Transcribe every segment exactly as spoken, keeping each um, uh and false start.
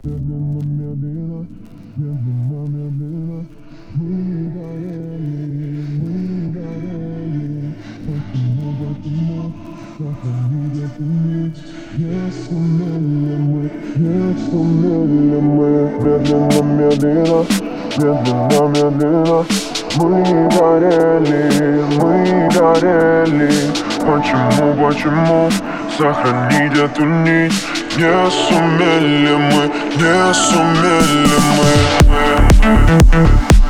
Медленно, медленно, медленно, медленно мы горели, мы горели. Почему, почему сохранить эту нить? Не сумели мы, не сумели мы. Медленно, медленно, медленно, медленно мы горели, мы горели. Почему, почему сохранить эту нить? Не сумели мы, не сумели мы.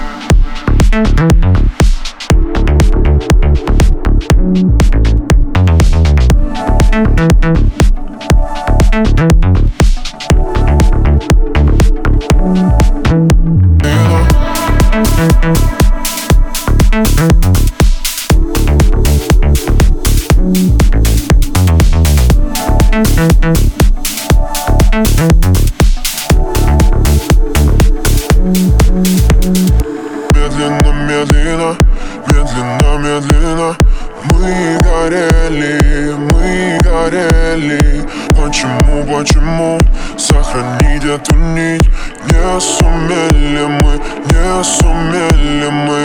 Медленно, медленно, медленно, медленно мы горели, мы горели. Почему, почему сохранить эту нить? Не сумели мы, не сумели мы.